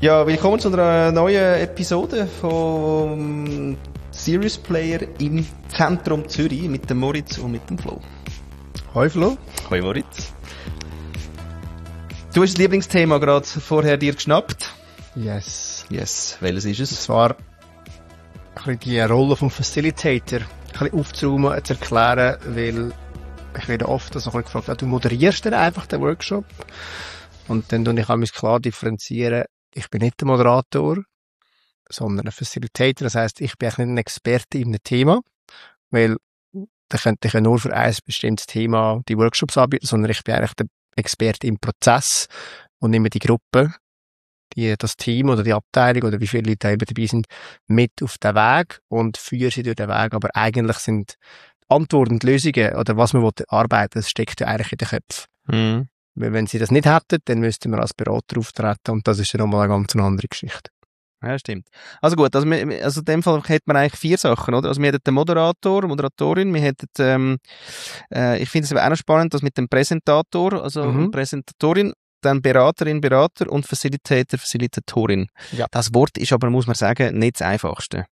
Ja, willkommen zu einer neuen Episode vom Serious Player im Zentrum Zürich mit dem Moritz und mit dem Flo. Hoi Flo. Hoi Moritz. Du hast das Lieblingsthema gerade vorher dir geschnappt. Yes. Welches ist es? Und zwar ein bisschen die Rolle vom Facilitator ein bisschen aufzuräumen, zu erklären, weil ich werde oft also gefragt, ja, du moderierst dann einfach den Workshop und dann tue ich auch klar differenzieren, ich bin nicht der Moderator, sondern ein Facilitator, das heisst, ich bin eigentlich nicht ein Experte in einem Thema, weil da könnte ich ja nur für ein bestimmtes Thema die Workshops anbieten, sondern ich bin eigentlich der Experte im Prozess und nehme die Gruppe, das Team oder die Abteilung oder wie viele Leute eben dabei sind, mit auf den Weg und führe sie durch den Weg, aber eigentlich sind Antworten und Lösungen oder was man arbeiten will, das steckt ja eigentlich in den Köpfen. Mhm. Weil wenn sie das nicht hätten, dann müssten wir als Berater auftreten und das ist ja nochmal eine ganz andere Geschichte. Ja, stimmt. Also gut, also in dem Fall hätten wir eigentlich 4 Sachen, oder? Also wir hätten den Moderator, Moderatorin, wir hätten, ich finde es aber auch noch spannend, das mit dem Präsentator, also Präsentatorin, dann Beraterin, Berater und Facilitator, Facilitatorin. Ja. Das Wort ist aber, muss man sagen, nicht das Einfachste.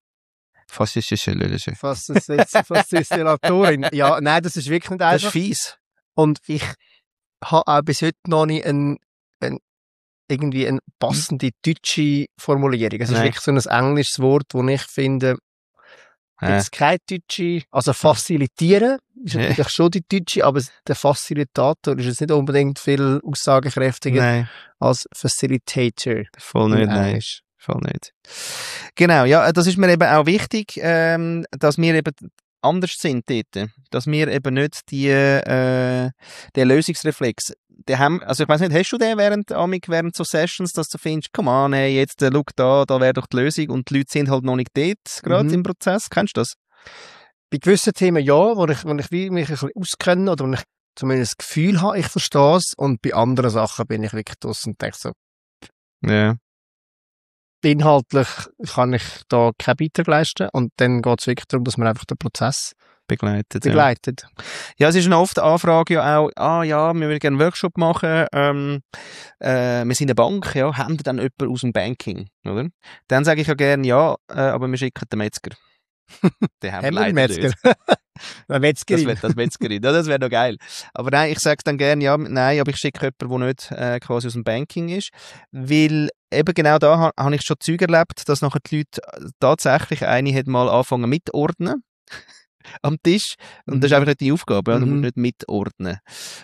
Facilitatorin. Ja, nein, das ist wirklich nicht einfach. Das ist fies. Und ich habe auch bis heute noch nicht irgendwie eine passende deutsche Formulierung. Es ist wirklich so ein englisches Wort, das ich finde, jetzt kein deutsche, also facilitieren ist natürlich schon die deutsche, aber der Facilitator ist jetzt nicht unbedingt viel aussagekräftiger als Facilitator. Voll nicht, nein. Voll nicht. Genau, ja, das ist mir eben auch wichtig, dass wir eben anders sind dort. Dass wir eben nicht den Lösungsreflex, also ich weiss nicht, hast du den während so Sessions, dass du findest, komm an, hey, jetzt schau da wäre doch die Lösung und die Leute sind halt noch nicht dort, gerade im Prozess. Kennst du das? Bei gewissen Themen ja, wo ich mich ein bisschen auskenne oder wo ich zumindest das Gefühl habe, ich verstehe es, und bei anderen Sachen bin ich wirklich draussen und denke so, ja. Inhaltlich kann ich da keinen Beitrag leisten und dann geht es wirklich darum, dass man einfach den Prozess begleitet. Ja, es ist eine oft Anfrage ja auch, wir würden gerne einen Workshop machen, wir sind eine Bank, ja, haben wir dann jemanden aus dem Banking, oder? Dann sage ich ja gerne, ja, aber wir schicken den Metzger. Den haben wir leider Metzger. Eine Metzgerin. Das Metzgerin, ja, das wäre doch geil. Aber nein, ich sage dann gerne, ja, nein, aber ich schicke jemanden, der nicht quasi aus dem Banking ist, weil eben genau da habe ich schon Zeug erlebt, dass nachher die Leute tatsächlich eine hat mal angefangen mitordnen am Tisch, und das ist einfach nicht die Aufgabe, du musst nicht mitordnen.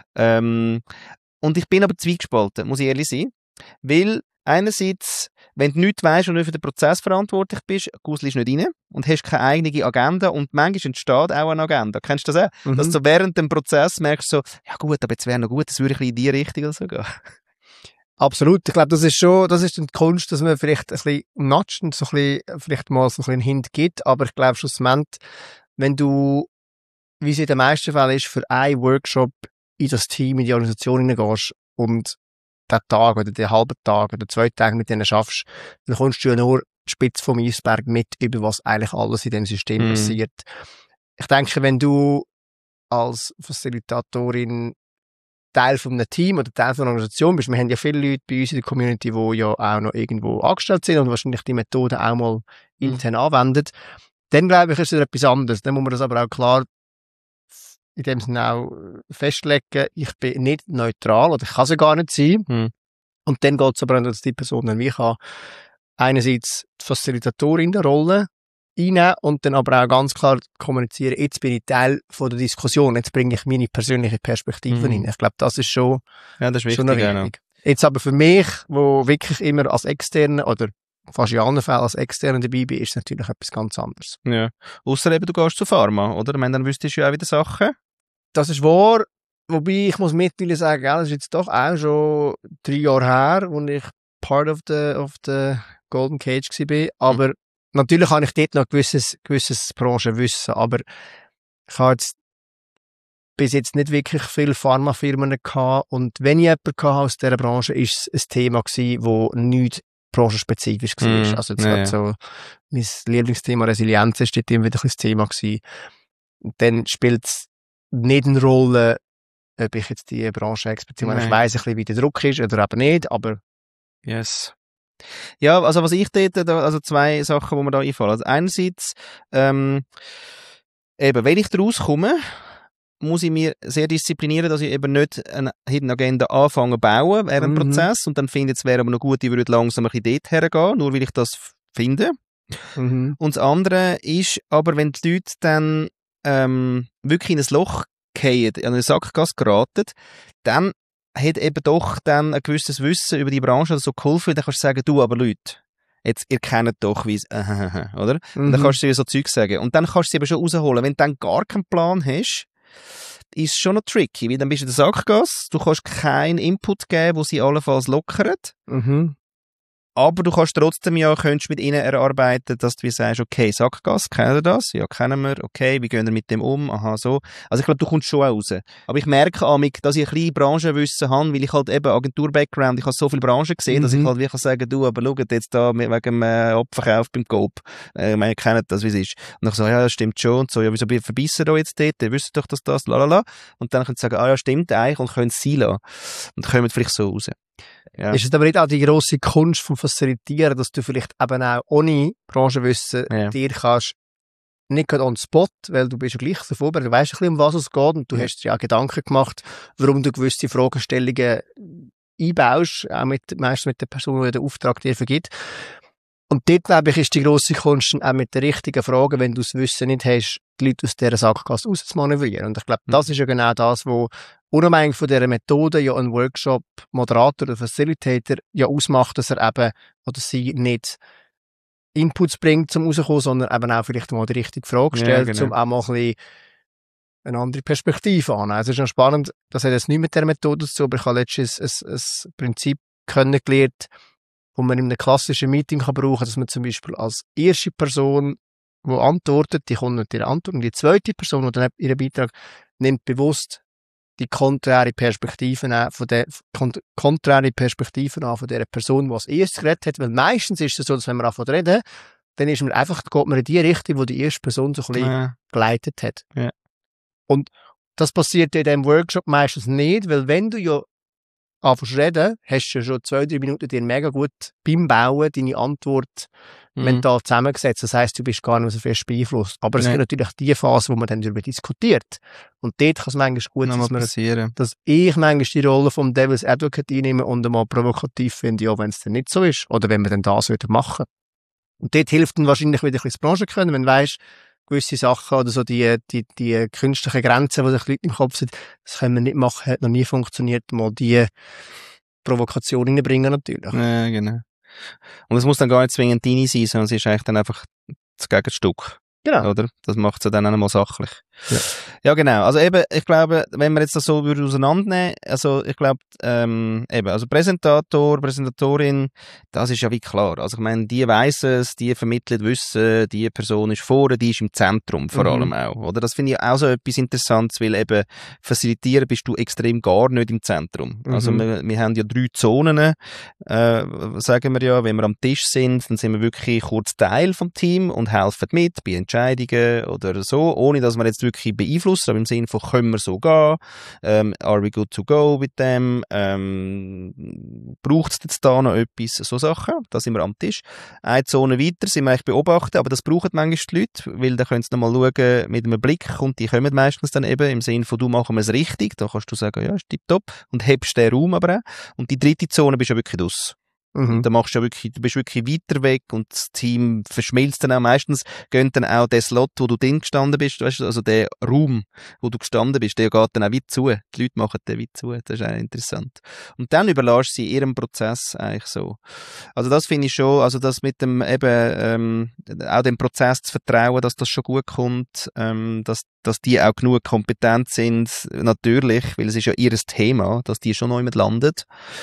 Und ich bin aber zwiegespalten, muss ich ehrlich sein, weil einerseits, wenn du nichts weisst und nicht für den Prozess verantwortlich bist, guselst nicht rein und hast keine eigene Agenda, und manchmal entsteht auch eine Agenda. Kennst du das auch? Dass du während dem Prozess merkst so, ja gut, aber jetzt wäre noch gut, das würde ich in die Richtung oder so gehen. Absolut. Ich glaube, das ist die Kunst, dass man vielleicht ein bisschen natscht und so ein bisschen, vielleicht mal so ein bisschen einen Hint gibt, aber ich glaube schlussendlich, wenn du, wie es in den meisten Fällen ist, für einen Workshop in das Team, in die Organisation hineingehst und den Tag oder den halben Tag oder 2 Tage mit denen schaffst, dann kommst du ja nur die Spitze vom Eisberg mit, über was eigentlich alles in dem System passiert. Ich denke, wenn du als Facilitatorin Teil von einem Team oder Teil von einer Organisation bist, wir haben ja viele Leute bei uns in der Community, die ja auch noch irgendwo angestellt sind und wahrscheinlich die Methode auch mal intern anwenden, dann glaube ich, ist es etwas anderes. Dann muss man das aber auch klar in dem Sinne auch festlegen, ich bin nicht neutral oder ich kann es gar nicht sein. Und dann geht es aber auch, dass die Person dann wie kann einerseits die Facilitatorin in der Rolle einnehmen und dann aber auch ganz klar kommunizieren, jetzt bin ich Teil von der Diskussion, jetzt bringe ich meine persönliche Perspektive rein. Ich glaube, das ist schon, das ist schon wichtig. Genau. Jetzt aber für mich, wo wirklich immer als Externe oder fast in allen Fällen als Externe dabei bin, ist es natürlich etwas ganz anderes. Ja. Ausser eben, du gehst zu Pharma, oder? Ich meine, dann wüsstest du ja auch wieder Sachen. Das ist wahr, wobei ich muss mittlerweile sagen, das ist jetzt doch auch schon 3 Jahre her, als ich part of the Golden Cage war. Aber natürlich habe ich dort noch gewisses Branchenwissen, aber ich habe jetzt bis jetzt nicht wirklich viele Pharmafirmen gehabt, und wenn ich jemanden hatte aus dieser Branche, ist es ein Thema gewesen, das nicht branchenspezifisch war. Also jetzt so mein Lieblingsthema Resilienz ist dort immer wieder ein Thema gewesen. Und dann spielt es nicht eine Rolle, ob ich jetzt die Branche expertise. Ich weiss ein bisschen, wie der Druck ist oder eben nicht, aber yes. Ja, also was ich dort, also zwei Sachen, die mir da einfallen. Also einerseits, eben, wenn ich daraus komme, muss ich mir sehr disziplinieren, dass ich eben nicht eine Hidden Agenda anfange zu bauen während dem Prozess und dann finde, es wäre aber noch gut, ich würde langsam ein bisschen dort hergehen, nur weil ich das finde. Mhm. Und das andere ist aber, wenn die Leute dann wirklich in ein Loch fallen, in eine Sackgasse geraten, dann hat eben doch dann ein gewisses Wissen über die Branche oder so geholfen, dann kannst du sagen, du, aber Leute, jetzt, ihr kennt doch, wie es, oder? Und dann kannst du dir so Zeug sagen. Und dann kannst du sie eben schon rausholen. Wenn du dann gar keinen Plan hast, ist es schon noch tricky, weil dann bist du in der Sackgasse, du kannst keinen Input geben, wo sie allenfalls lockern. Mhm. Aber du kannst trotzdem könntest mit ihnen erarbeiten, dass du wie sagst, okay, Sackgasse, kennen ihr das? Ja, kennen wir. Okay, wie gehen wir mit dem um? Aha, so. Also ich glaube, du kommst schon raus. Aber ich merke amig, dass ich ein bisschen Branchenwissen habe, weil ich halt eben Agentur-Background, ich habe so viele Branchen gesehen, dass ich halt wirklich sagen, du, aber schaut jetzt da wegen dem Abverkauf beim Coop. Ich meine, ihr kennt das, wie es ist. Und ich so, ja, das stimmt schon. Und so, ja, wieso verbissen da jetzt dort? Ihr wisst doch, dass das, lalala. Und dann könnt ihr sagen, ja, stimmt eigentlich und können es sein lassen. Und kommen vielleicht so raus. Ja. Ist es aber nicht auch die grosse Kunst vom Facilitieren, dass du vielleicht eben auch ohne Branchenwissen dir kannst nicht gerade on spot, weil du bist ja gleich so vorbereitet, du weißt ein bisschen, um was es geht und du hast dir ja Gedanken gemacht, warum du gewisse Fragestellungen einbaust, auch meistens mit der Person, die den Auftrag dir vergibt. Und dort, glaube ich, ist die grosse Kunst auch mit den richtigen Fragen, wenn du das Wissen nicht hast, die Leute aus dieser Sackgasse rauszumanövrieren. Und ich glaube, das ist ja genau das, wo unabhängig von dieser Methode ja ein Workshop-Moderator oder Facilitator ja ausmacht, dass er eben oder sie nicht Inputs bringt zum rauskommen, sondern eben auch vielleicht mal die richtige Frage stellt, um auch mal ein bisschen eine andere Perspektive anzunehmen. Also es ist noch spannend, das hat jetzt nicht mit der Methode zu tun, aber ich habe letztens ein Prinzip kennengelernt, wo man in einem klassischen Meeting kann brauchen, dass man zum Beispiel als erste Person, die antwortet, die kommt mit ihrer Antwort, und die zweite Person, die dann ihren Beitrag nimmt, bewusst die konträre Perspektiven an von der Person, die als erstes geredet hat, weil meistens ist es so, dass wenn man anfängt zu reden, dann ist man einfach, geht man in die Richtung, wo die erste Person so ein bisschen geleitet hat. Ja. Und das passiert in diesem Workshop meistens nicht, weil wenn du ja anfängst reden, hast du schon 2-3 Minuten dir mega gut beim Bauen deine Antwort mental zusammengesetzt. Das heisst, du bist gar nicht so fest beeinflusst. Aber es gibt natürlich die Phase, wo man dann darüber diskutiert. Und dort kann es manchmal gut sein, dass ich manchmal die Rolle vom Devil's Advocate einnehme und einmal provokativ finde, ja, wenn es dann nicht so ist. Oder wenn wir dann das machen. Und dort hilft dann wahrscheinlich wieder ein bisschen das Branchenkönnen, wenn du weisst, gewisse Sachen oder so die künstlichen Grenzen, die sich Leute im Kopf sind, das können wir nicht machen, hat noch nie funktioniert, mal die Provokation reinbringen natürlich. Ja, genau. Und es muss dann gar nicht zwingend deine sein, sondern es ist eigentlich dann einfach das Gegenstück. Genau. Oder? Das macht es ja dann auch mal sachlich. Ja. Ja, genau. Also eben, ich glaube, wenn wir jetzt das so würde auseinandernehmen, also ich glaube, eben, also Präsentator, Präsentatorin, das ist ja wie klar. Also ich meine, die weiss es, die vermittelt Wissen, die Person ist vorne, die ist im Zentrum vor allem auch. Oder? Das finde ich auch so etwas Interessantes, weil eben facilitieren bist du extrem gar nicht im Zentrum. Also wir haben ja 3 Zonen, sagen wir ja, wenn wir am Tisch sind, dann sind wir wirklich kurz Teil vom Team und helfen mit bei Entscheidungen oder so, ohne dass wir jetzt wirklich beeinflussen, aber im Sinne von, können wir so gehen, are we good to go mit dem, braucht es jetzt da noch etwas, so Sachen, da sind wir am Tisch. Eine Zone weiter sind wir eigentlich beobachten, aber das brauchen manchmal die Leute, weil da können sie nochmal schauen, mit einem Blick, und die kommen meistens dann eben im Sinne von, du machen wir es richtig, da kannst du sagen, ja, ist tipptopp, und hebst den Raum aber auch. Und die dritte Zone bist ja wirklich draus. Da machst du ja wirklich, du bist wirklich weiter weg und das Team verschmilzt dann auch. Meistens gehen dann auch der Slot, wo du drin gestanden bist, weißt du, also der Raum, wo du gestanden bist, der geht dann auch weit zu. Die Leute machen den weit zu. Das ist auch interessant. Und dann überlässt sie ihrem Prozess eigentlich so. Also das finde ich schon, also das mit dem eben, auch dem Prozess zu vertrauen, dass das schon gut kommt, dass die auch genug kompetent sind, natürlich, weil es ist ja ihr Thema, dass die schon noch jemand landet,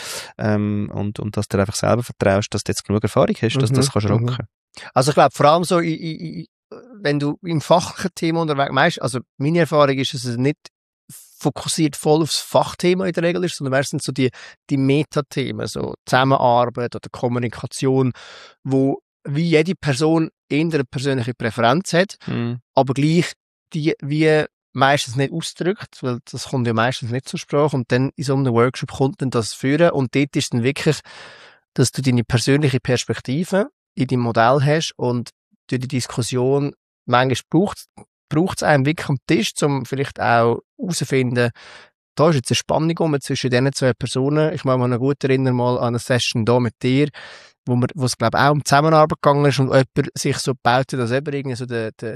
und dass du einfach selber vertraust, dass du jetzt genug Erfahrung hast, dass das kannst rocken. Also ich glaube, vor allem so, wenn du im fachlichen Thema unterwegs bist, also meine Erfahrung ist, dass es nicht fokussiert voll aufs Fachthema in der Regel ist, sondern meistens so die Metathemen, so Zusammenarbeit oder Kommunikation, wo wie jede Person eher eine persönliche Präferenz hat, aber gleich die wie meistens nicht ausdrückt, weil das kommt ja meistens nicht zur Sprache, und dann in so einem Workshop kommt dann das führen, und dort ist dann wirklich dass du deine persönliche Perspektive in deinem Modell hast und durch die Diskussion manchmal braucht es einem wirklich am Tisch, um vielleicht auch herauszufinden, da ist jetzt eine Spannung zwischen diesen zwei Personen. Ich mag mich noch gut erinnern, mal an eine Session da mit dir, wo es glaube ich auch um Zusammenarbeit gegangen ist und jemand sich so baute, dass eben irgendwie so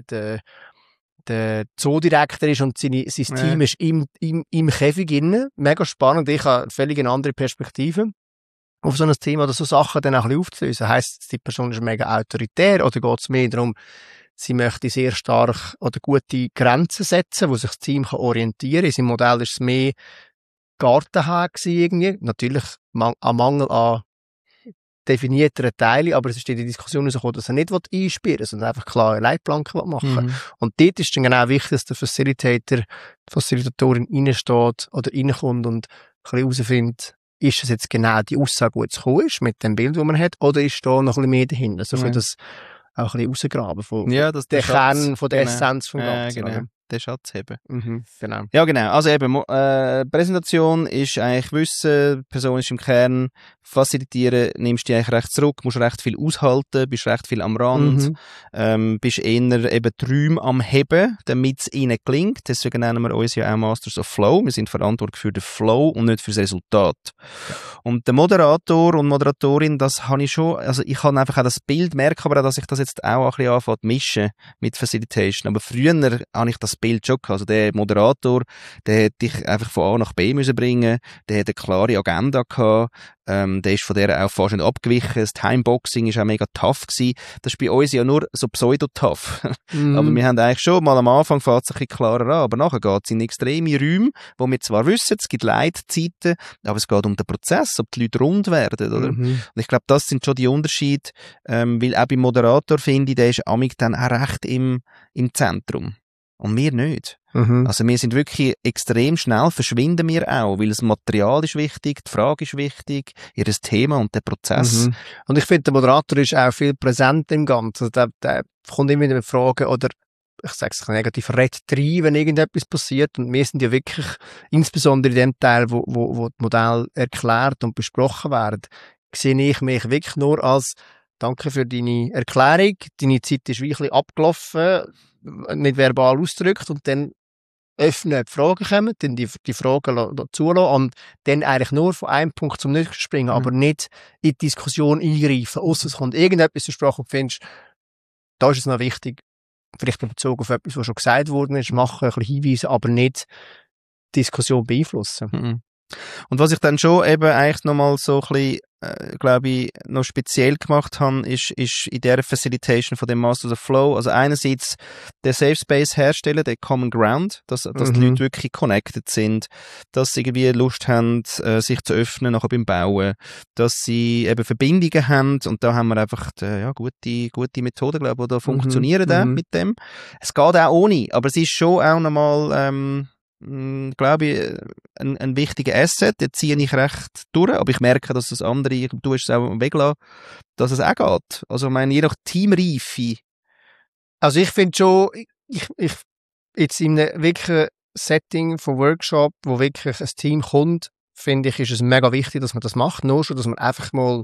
der Zoodirektor ist und sein Team ist im Käfig inne. Mega spannend. Ich habe völlig eine andere Perspektive auf so ein Thema oder so Sachen dann auch ein bisschen aufzulösen. Heisst, die Person ist mega autoritär oder geht es mehr darum, sie möchte sehr stark oder gute Grenzen setzen, wo sich das Team orientieren kann. In seinem Modell ist es mehr Gartenhag irgendwie. Natürlich am Mangel an definierteren Teilen, aber es ist in die Diskussion herausgekommen, dass er nicht einspielen will, sondern einfach klare Leitplanken machen will. Und dort ist dann genau wichtig, dass der Facilitatorin reinsteht oder reinkommt und ein bisschen herausfindet, ist es jetzt genau die Aussage, die jetzt gekommen ist, mit dem Bild, das man hat, oder ist da noch ein bisschen mehr dahinter? So für das auch ein bisschen rausgraben von der Kern, von der Essenz vom Ganzen. Genau. Den Schatz haben. Genau. Ja, genau. Also eben, Präsentation ist eigentlich Wissen, die Person ist im Kern, facilitieren, nimmst dich eigentlich recht zurück, musst recht viel aushalten, bist recht viel am Rand, bist eher eben Träume am Heben, damit es ihnen gelingt. Deswegen nennen wir uns ja auch Masters of Flow. Wir sind verantwortlich für den Flow und nicht für das Resultat. Ja. Und der Moderator und Moderatorin, das habe ich schon, also ich habe einfach auch das Bild, merke aber auch, dass ich das jetzt auch ein bisschen anfange zu mischen mit Facilitation. Aber früher habe ich das Bild schon gehabt. Also der Moderator, der hätte dich einfach von A nach B müssen bringen, der hat eine klare Agenda gehabt, der ist von der auch fast nicht abgewichen, das Timeboxing ist auch mega tough gewesen. Das ist bei uns ja nur so pseudo-tough. Aber wir haben eigentlich schon mal am Anfang fängt es ein bisschen klarer an, aber nachher geht es in extreme Räume, wo wir zwar wissen, es gibt Leitzeiten, aber es geht um den Prozess, ob die Leute rund werden, oder? Und ich glaube, das sind schon die Unterschiede, weil auch beim Moderator finde ich, der ist amig dann auch recht im Zentrum. Und wir nicht. Also wir sind wirklich extrem schnell, verschwinden wir auch, weil das Material ist wichtig, die Frage ist wichtig, ihr Thema und der Prozess. Und ich finde, der Moderator ist auch viel präsent im Ganzen. Der kommt immer wieder mit Fragen oder, ich sage es negativ, redet rein, wenn irgendetwas passiert. Und wir sind ja wirklich, insbesondere in dem Teil, wo das Modell erklärt und besprochen wird, sehe ich mich wirklich nur als danke für deine Erklärung, deine Zeit ist wirklich abgelaufen, nicht verbal ausgedrückt und dann öffnen, die Fragen kommen, dann die Fragen zulassen und dann eigentlich nur von einem Punkt zum nächsten springen, aber nicht in die Diskussion eingreifen. Ausser es kommt irgendetwas zur Sprache und findest, da ist es noch wichtig, vielleicht bezogen auf etwas, was schon gesagt worden ist, machen, ein bisschen hinweisen, aber nicht die Diskussion beeinflussen. Und was ich dann schon eben eigentlich nochmal so ein bisschen, glaube ich, noch speziell gemacht habe, ist in der Facilitation von dem Masters of Flow, also einerseits der Safe Space herstellen, der Common Ground, dass die Leute wirklich connected sind, dass sie irgendwie Lust haben, sich zu öffnen, nachher beim Bauen, dass sie eben Verbindungen haben und da haben wir einfach gute Methoden, glaube ich, die da funktionieren mit dem. Es geht auch ohne, aber es ist schon auch nochmal glaube ich, ein wichtiger Asset, den ziehe ich recht durch, aber ich merke, dass das andere, du hast es auch weglassen, dass es auch geht. Also ich meine, je nach Teamreife. Also ich finde schon, ich jetzt in einem wirklichen Setting von Workshop, wo wirklich ein Team kommt, finde ich, ist es mega wichtig, dass man das macht, nur schon, dass man einfach mal,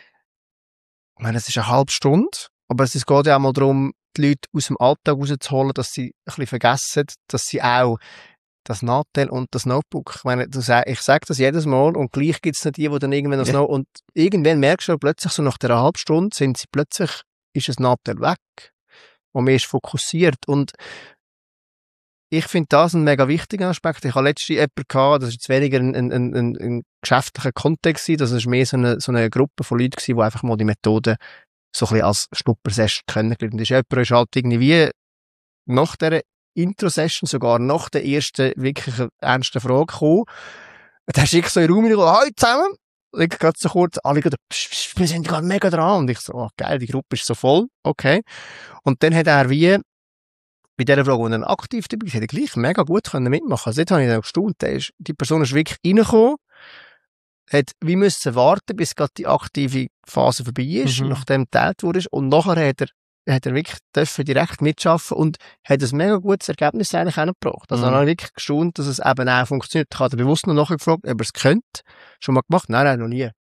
ich meine, es ist eine halbe Stunde, aber es geht ja auch mal darum, die Leute aus dem Alltag rauszuholen, dass sie ein bisschen vergessen, dass sie auch das Nattel und das Notebook. Ich meine, ich sage das jedes Mal und gleich gibt es noch die dann irgendwann das noch und irgendwann merkst du plötzlich so nach der halben Stunde ist das Nattel weg und man ist fokussiert und ich finde das ein mega wichtiger Aspekt. Ich habe letztens jemanden gehabt, das ist jetzt weniger ein geschäftlicher Kontext, das ist mehr so eine Gruppe von Leuten gewesen, die einfach mal die Methode so ein bisschen als Schnuppersession kennengelernt. Und jemand ist halt irgendwie nach dieser Intro-Session, sogar nach der ersten wirklich ernsten Frage gekommen. Da schickt so in den Raum rein, «Hallo zusammen!» Ich gerade so kurz, alle gerade, wir sind gerade mega dran. Und ich so, oh, geil, die Gruppe ist so voll, okay. Und dann hat er wie, bei dieser Frage, wo er aktiv dabei ist, hat er gleich mega gut mitmachen. Also dort habe ich dann gestaunt, die Person ist wirklich reingekommen, hat wie müssen warten, bis gerade die aktive Phase vorbei ist, nachdem geteilt wurde. Und nachher hat er wirklich direkt mitschaffen und hat ein mega gutes Ergebnis eigentlich auch gebracht. Also dann habe ich wirklich gestaunt, dass es eben auch funktioniert. Ich habe bewusst noch nachher gefragt, ob er es könnte. Schon mal gemacht? Nein, noch nie.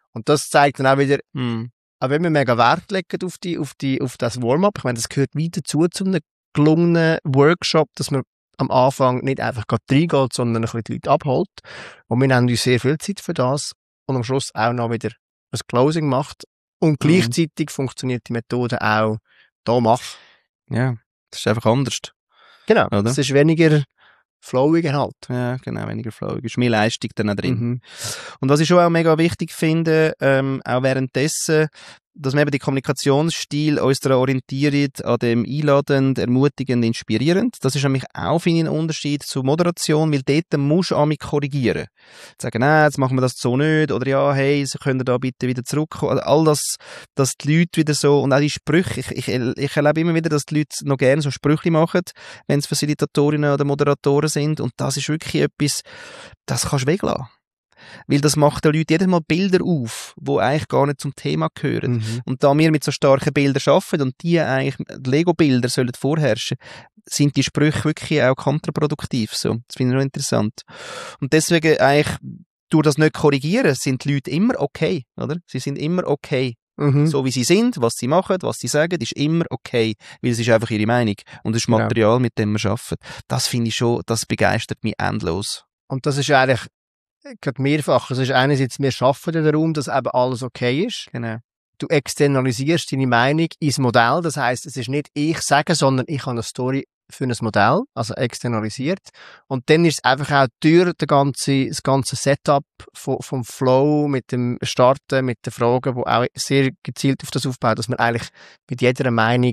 Und das zeigt dann auch wieder, Mhm. auch wenn wir mega Wert legen auf das Warm-up, ich meine, das gehört wie dazu zu einem gelungenen Workshop, dass man am Anfang nicht einfach reingeht, sondern ein bisschen die Leute abholt. Und wir nehmen uns sehr viel Zeit für das und am Schluss auch noch wieder ein Closing macht. Und gleichzeitig funktioniert die Methode auch da mach. Ja, das ist einfach anders. Genau, Oder? es ist weniger flowiger halt. Ja, genau, weniger flowig. Ist mehr Leistung dann auch drin. Mhm. Und was ich schon auch mega wichtig finde, auch währenddessen, dass wir eben die Kommunikationsstil uns daran orientiert, an dem einladend, ermutigend, inspirierend. Das ist nämlich auch, finde ich, ein Unterschied zur Moderation, weil dort musst du an mich korrigieren. Sagen, nein, jetzt machen wir das so nicht, oder ja, hey, Sie können da bitte wieder zurückkommen. Also all das, dass die Leute wieder so, und auch die Sprüche, ich erlebe immer wieder, dass die Leute noch gerne so Sprüche machen, wenn es Facilitatorinnen oder Moderatoren sind, und das ist wirklich etwas, das kannst du weglassen. Weil das macht den Leuten jedes Mal Bilder auf, die eigentlich gar nicht zum Thema gehören. Mhm. Und da wir mit so starken Bildern arbeiten und die eigentlich, die Lego-Bilder sollen vorherrschen, sind die Sprüche wirklich auch kontraproduktiv. So. Das finde ich noch interessant. Und deswegen eigentlich, durch das nicht korrigieren, sind die Leute immer okay, oder? Sie sind immer okay. Mhm. So wie sie sind, was sie machen, was sie sagen, ist immer okay. Weil es ist einfach ihre Meinung. Und es ist Genau. Material, mit dem wir arbeiten. Das finde ich schon, das begeistert mich endlos. Und das ist ja eigentlich gerade mehrfach. Es ist einerseits, wir schaffen den Raum, dass eben alles okay ist. Genau. Du externalisierst deine Meinung ins Modell. Das heisst, es ist nicht ich sage, sondern ich habe eine Story für ein Modell, also externalisiert. Und dann ist es einfach auch durch das ganze Setup vom Flow mit dem Starten, mit den Fragen, wo auch sehr gezielt auf das aufbaut, dass man eigentlich mit jeder Meinung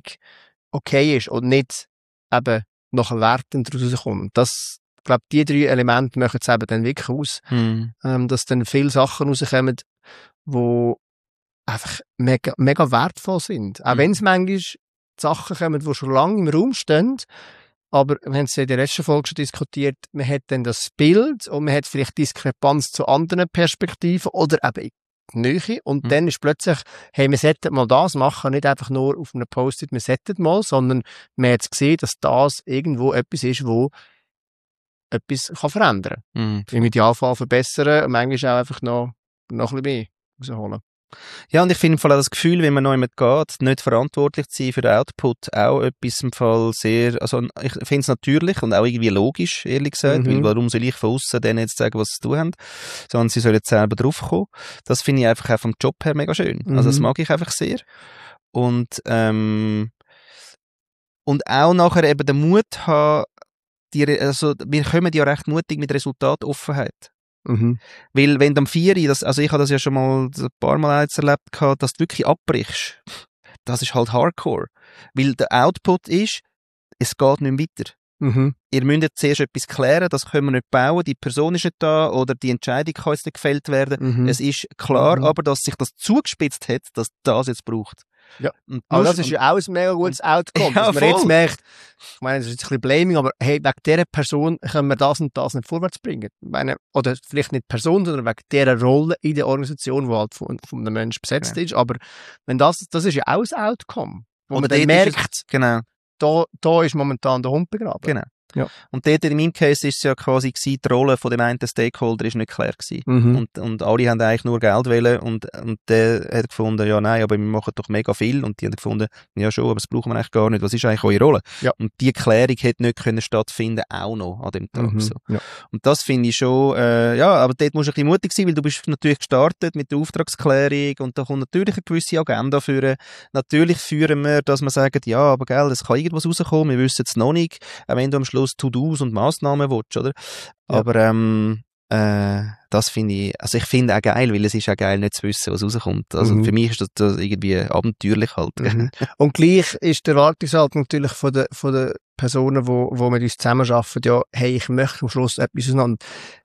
okay ist und nicht eben nach Werten daraus rauskommt. Und das, ich glaube, die 3 Elemente machen es eben dann wirklich aus, dass dann viele Sachen rauskommen, die einfach mega, mega wertvoll sind. Auch wenn es manchmal Sachen kommen, die schon lange im Raum stehen, aber wir haben es ja in der letzten Folge schon diskutiert, man hat dann das Bild und man hat vielleicht Diskrepanz zu anderen Perspektiven oder eben die Nähe und dann ist plötzlich, hey, wir sollten mal das machen, nicht einfach nur auf einem Post-it, wir sollten mal, sondern man hat gesehen, dass das irgendwo etwas ist, wo etwas kann verändern kann. Im Idealfall verbessern und manchmal auch einfach noch ein bisschen mehr rausholen. Ja, und ich finde im Fall auch das Gefühl, wenn man noch jemand geht, nicht verantwortlich zu sein für den Output, auch etwas im Fall sehr, also ich finde es natürlich und auch irgendwie logisch, ehrlich gesagt, weil warum soll ich von aussen denen jetzt sagen, was sie zu tun haben, sondern sie sollen jetzt selber draufkommen. Das finde ich einfach auch vom Job her mega schön. Also das mag ich einfach sehr. Und auch nachher eben den Mut haben, also wir kommen ja recht mutig mit Resultatoffenheit. Weil wenn du am 4 Uhr, also ich habe das ja schon mal ein paar Mal jetzt erlebt, dass du wirklich abbrichst, das ist halt Hardcore. Weil der Output ist, es geht nicht mehr weiter. Ihr müsst jetzt zuerst etwas klären, das können wir nicht bauen, die Person ist nicht da oder die Entscheidung kann jetzt nicht gefällt werden. Es ist klar, aber dass sich das zugespitzt hat, dass das jetzt braucht. Ja, aber das ist ja auch ein mega gutes Outcome, dass man jetzt merkt, ich meine, das ist jetzt ein bisschen Blaming, aber hey, wegen dieser Person können wir das und das nicht vorwärts bringen. Ich meine, oder vielleicht nicht Person, sondern wegen dieser Rolle in der Organisation, die halt von einem Menschen besetzt ist, aber wenn das ist ja auch ein Outcome, wo man dann merkt, da ist momentan der Hund begraben. Genau. Ja. Und dort in meinem Case ist es ja quasi gewesen, die Rolle von dem einen Stakeholder ist nicht klar gewesen. Und alle haben eigentlich nur Geld wollen und der hat gefunden, ja nein, aber wir machen doch mega viel und die haben gefunden, ja schon, aber das brauchen wir eigentlich gar nicht. Was ist eigentlich eure Rolle? Ja. Und die Klärung hätte nicht können stattfinden, auch noch an dem Tag. So. Ja. Und das finde ich schon, ja, aber dort musst du ein bisschen mutig sein, weil du bist natürlich gestartet mit der Auftragsklärung und da kommt natürlich eine gewisse Agenda führen. Natürlich führen wir, dass wir sagen, ja, aber gell, es kann irgendwas rauskommen, wir wissen es noch nicht, auch wenn du am Schluss To-Dos und Massnahmen willst, oder? Ja. Aber das finde ich, also ich finde auch geil, weil es ist auch geil, nicht zu wissen, was rauskommt. Also für mich ist das irgendwie abenteuerlich halt. Und gleich ist die Erwartungshaltung natürlich von den Personen, wo mit uns zusammenarbeiten, ja, hey, ich möchte am Schluss etwas auseinander.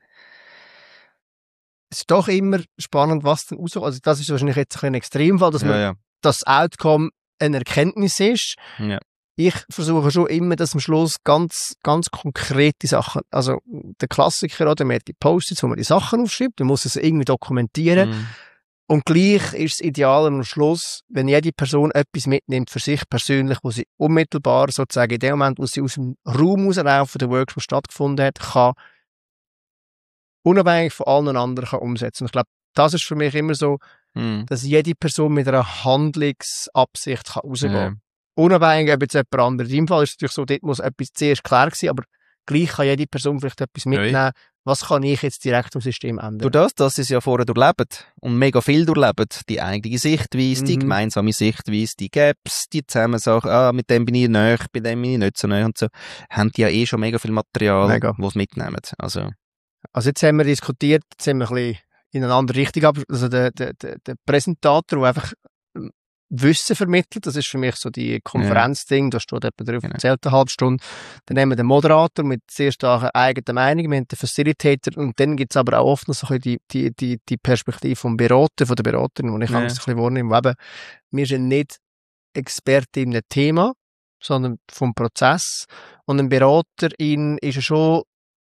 Es ist doch immer spannend, was dann rauskommt. Also das ist wahrscheinlich jetzt ein Extremfall, dass das Outcome eine Erkenntnis ist. Ja. Ich versuche schon immer, dass am Schluss ganz, ganz konkrete Sachen, also der Klassiker, oder, man hat die Post-its, wo man die Sachen aufschreibt, man muss es irgendwie dokumentieren. Und gleich ist es ideal am Schluss, wenn jede Person etwas mitnimmt für sich persönlich, wo sie unmittelbar sozusagen in dem Moment, wo sie aus dem Raum rauslaufen, der Workshop stattgefunden hat, kann unabhängig von allen anderen umsetzen. Und ich glaube, das ist für mich immer so dass jede Person mit einer Handlungsabsicht kann rausgehen kann. Unabhängig, ob jetzt jemand anderes. In deinem Fall ist es natürlich so, dort muss etwas zuerst klar sein, aber gleich kann jede Person vielleicht etwas mitnehmen. Was kann ich jetzt direkt im System ändern? Durch das sie es ja vorher durchleben und mega viel durchleben, die eigene Sichtweise, die gemeinsame Sichtweise, die Gaps, die Zusammensachen, mit dem bin ich nahe, bei dem bin ich nicht so nahe und so, haben die ja schon mega viel Material, was sie mitnehmen. Also jetzt haben wir diskutiert, jetzt sind wir ein bisschen in eine andere Richtung, also der Präsentator, der einfach Wissen vermittelt, das ist für mich so die Konferenzding, da steht jemand drauf, erzählt eine halbe Stunde. Dann haben wir den Moderator mit sehr starker eigener Meinung, wir haben den Facilitator und dann gibt es aber auch oft noch so ein bisschen die Perspektive vom Berater, von der Beraterin, wo ich ein bisschen wahrnehme, eben, wir sind nicht Experte in einem Thema, sondern vom Prozess und ein Beraterin ist ja schon,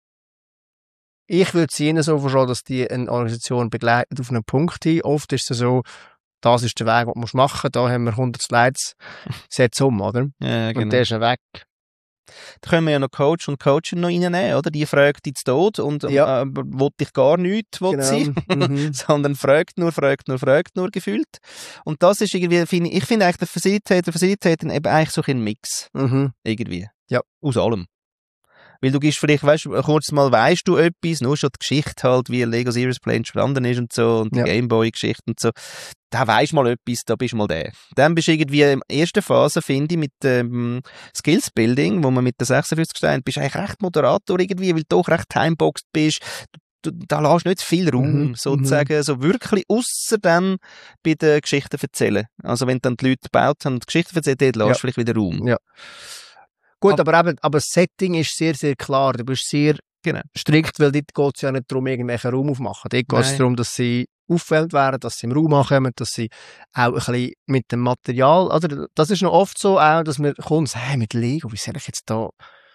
ich würde es ihnen so verstehen, dass die eine Organisation begleitet auf einen Punkt hin. Oft ist es so, das ist der Weg, den du machen musst. Da haben wir 100 Slides, setz um, oder? Ja, genau. Und der ist dann weg. Da können wir ja noch Coach und Coachin noch reinnehmen, oder? Die fragt dich zu Tod und will dich gar nichts sein, sondern fragt nur gefühlt. Und das ist irgendwie, ich finde eigentlich der Facilitator eben eigentlich so ein Mix. Irgendwie. Ja. Aus allem. Weil du gehst vielleicht, kurz mal weisst du etwas, nur schon die Geschichte halt, wie Lego Serious Play entstanden ist und so, und die Gameboy-Geschichte und so. Da weisst mal etwas, da bist du mal der. Dann bist du irgendwie in der ersten Phase, finde ich, mit dem Skills-Building, wo man mit der 56 Steinen, bist du eigentlich recht Moderator irgendwie, weil du doch recht timeboxed bist. Da lässt nicht viel Raum, sozusagen, so wirklich, ausser dann bei den Geschichten erzählen. Also wenn dann die Leute gebaut haben und Geschichten erzählen, dort lässt du vielleicht wieder Raum. Ja. Gut, aber das Setting ist sehr, sehr klar. Du bist sehr strikt, weil dort geht es ja nicht darum, irgendwelche Raum aufmachen. Dort geht es darum, dass sie auffällig werden, dass sie im Raum ankommen, dass sie auch ein bisschen mit dem Material, oder das ist noch oft so auch, dass man kommt und sagt, hey, mit Lego, wie soll ich jetzt da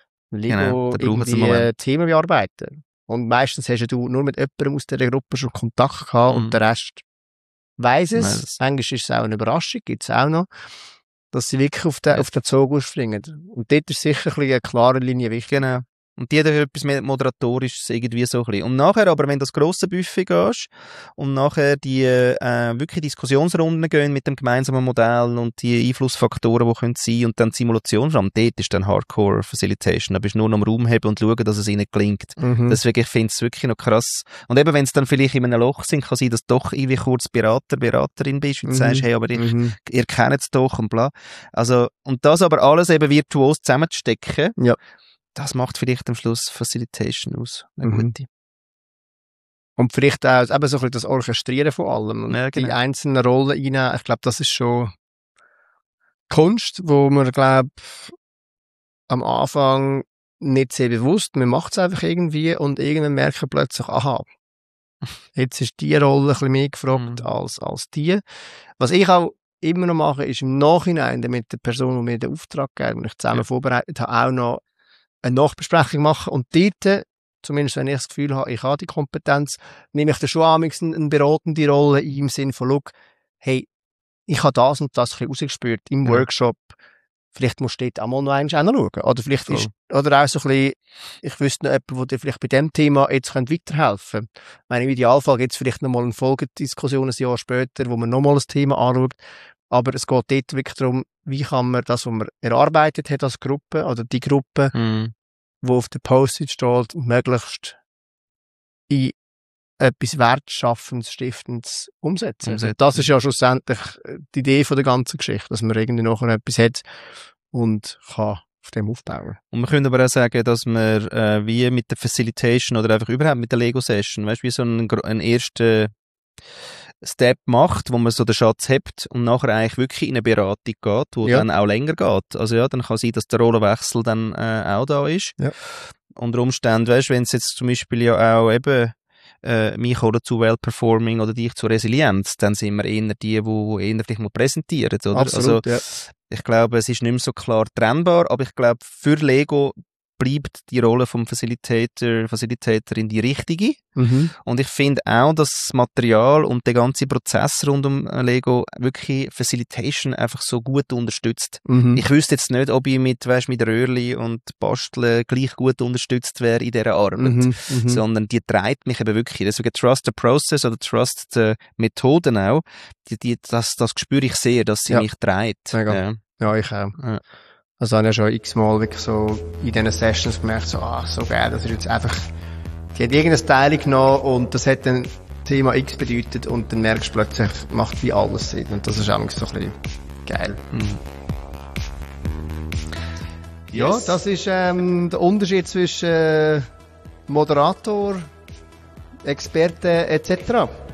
Lego irgendwie Themen bearbeiten? Und meistens hast du nur mit jemandem aus dieser Gruppe schon Kontakt gehabt und der Rest weiss es. Manchmal ist es auch eine Überraschung, gibt es auch noch, dass sie wirklich auf den Zug ausspringen. Und dort ist sicher ein bisschen eine klare Linie wichtig. Genau. Und die hat etwas mehr Moderatorisches irgendwie so ein bisschen. Und nachher aber, wenn du das grosse Buffet gehst und nachher die wirklich Diskussionsrunden gehen mit dem gemeinsamen Modell und die Einflussfaktoren, die können sein und dann die Simulation, vor allem dort ist dann Hardcore Facilitation. Da bist du nur noch am Raum haben und schauen, dass es ihnen gelingt. Deswegen, ich finde es wirklich noch krass. Und eben, wenn es dann vielleicht in einem Loch sind, kann sein, dass du doch irgendwie kurz Beraterin bist und sagst, hey, aber ihr kennt es doch und bla. Also, und das aber alles eben virtuos zusammenzustecken. Ja. Das macht vielleicht am Schluss Facilitation aus. Eine gute. Und vielleicht auch eben so ein bisschen das Orchestrieren von allem. Und die einzelnen Rollen einnehmen. Ich glaube, das ist schon Kunst, wo man, glaube am Anfang nicht sehr bewusst, man macht es einfach irgendwie und irgendwann merkt man plötzlich, aha, jetzt ist die Rolle ein bisschen mehr gefragt als die. Was ich auch immer noch mache, ist im Nachhinein mit der Person, die mir den Auftrag gibt, den ich zusammen vorbereitet habe, auch noch eine Nachbesprechung machen und dort, zumindest wenn ich das Gefühl habe, ich habe die Kompetenz, nehme ich dann schon eine beratende Rolle im Sinne von, schau, hey, ich habe das und das ein bisschen rausgespürt im Workshop, vielleicht musst du dort auch mal noch einmal hinschauen. Oder vielleicht ist, oder auch so ein bisschen, ich wüsste noch jemanden, der dir vielleicht bei diesem Thema jetzt weiterhelfen könnte. Ich meine, im Idealfall gibt es vielleicht noch mal eine Folgediskussion ein Jahr später, wo man noch mal das Thema anschaut. Aber es geht dort wirklich darum, wie kann man das, was man erarbeitet hat als Gruppe, oder die Gruppe, wo auf der Post-it steht, möglichst in etwas Wertschaffendes, Stiftendes umsetzen. Das ist ja schlussendlich die Idee von der ganzen Geschichte, dass man irgendwie noch etwas hat und kann auf dem aufbauen. Und wir können aber auch sagen, dass man wie mit der Facilitation oder einfach überhaupt mit der Lego-Session, weißt du, wie so einen ersten Step macht, wo man so den Schatz hebt und nachher eigentlich wirklich in eine Beratung geht, wo dann auch länger geht. Also ja, dann kann sein, dass der Rollenwechsel dann auch da ist. Ja. Unter Umständen, weißt du, wenn es jetzt zum Beispiel ja auch eben mich oder zu Well-Performing oder dich zu Resilienz, dann sind wir eher die eher vielleicht mal präsentieren, oder? Absolut, also, ich glaube, es ist nicht mehr so klar trennbar, aber ich glaube, für Lego bleibt die Rolle vom Facilitatorin die richtige. Und ich finde auch, dass das Material und der ganze Prozess rund um Lego wirklich Facilitation einfach so gut unterstützt. Ich wüsste jetzt nicht, ob ich mit Röhrli und Basteln gleich gut unterstützt wäre in dieser Arbeit, sondern die treibt mich eben wirklich. Deswegen Trust the Process oder Trust the Methoden auch, das spüre ich sehr, dass sie mich treibt. Ja, ich auch. Ja. Also habe ich ja schon x-mal wirklich so in diesen Sessions gemerkt, so geil, das ist jetzt einfach, die hat irgendein Teil genommen und das hat dann Thema X bedeutet und dann merkst du plötzlich, macht wie alles Sinn und das ist auch so ein bisschen geil. Ja, das ist der Unterschied zwischen Moderator, Experte etc.